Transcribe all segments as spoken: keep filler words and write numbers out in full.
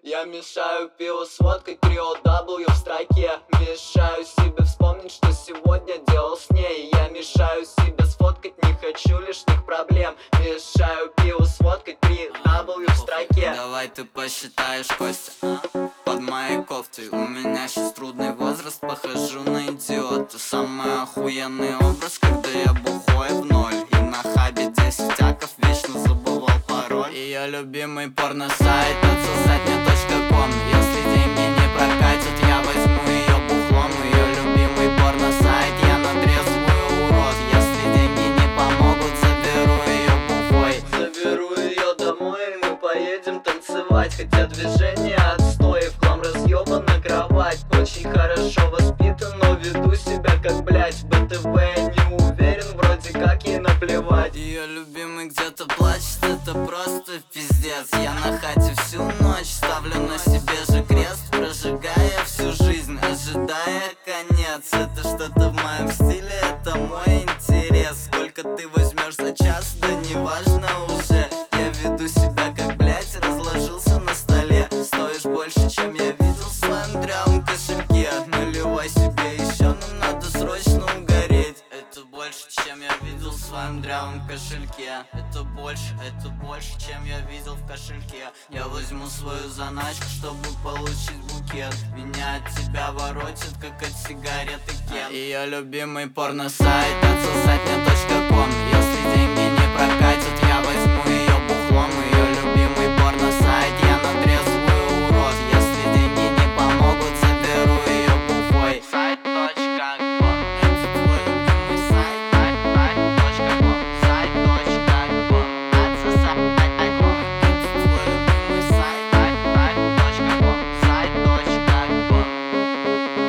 Я мешаю пиво с водкой, трио W в строке. Мешаю себе вспомнить, что сегодня делал с ней. Я мешаю себе сфоткать, не хочу лишних проблем. Мешаю пиво с водкой, три W в строке. Давай ты посчитаешь, Костя, под моей кофтой. У меня сейчас трудный возраст, похожу на идиота. Самый охуенный образ, когда я бухой в ноль. И на хабе десять аков вечно забывал пароль. Ее любимый порно-сайт отсосать мне точка ком. Если деньги не прокатят, я возьму ее бухлом. Ее любимый порно-сайт, я на трезвую урод. Если деньги не помогут, заберу ее бухой. Заберу ее домой, и мы поедем танцевать. Хотя движение отстой, в хлам разъебана кровать. Очень хорошо воспитан, но веду себя как блять. В БТВ не уверен, вроде как ей наплевать. Ее любимый где-то плачет, это просто пиздец. Я на хате всю ночь ставлю на себе же крест, прожигая всю жизнь, ожидая конец. Это что-то в моем стиле, это мой интерес. Сколько ты возьмешь за час, да неважно уже. Я веду себя как блять, разложился на столе. Стоишь больше, чем я видел в своем дрявом кошельке. Наливай себе еще, нам надо срочно угореть. Это больше, чем я видел в своем дрявом кошельке. Это больше, это больше, чем я видел в кошельке. Я возьму свою заначку, чтобы получить букет. Меня от тебя воротит, как от сигареты Кен. Ее любимый порно-сайт отсосать мне точка ком. Если деньги не прокатят, я возьму ее бухлом. Ее любимый порно-сайт, я на трезвую урод. Если деньги не помогут, заберу ее бухой. Сайт точка ком. Это твой любимый сайт. Сайт точка ком. Сайт точка ком. Отсосать ком. Это твой любимый сайт. Сайт точка ком. Сайт точка ком.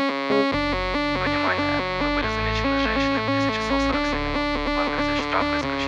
Внимание! Вы были замечены женщиной в десять часов сорок семь минут. Вам грозит штраф из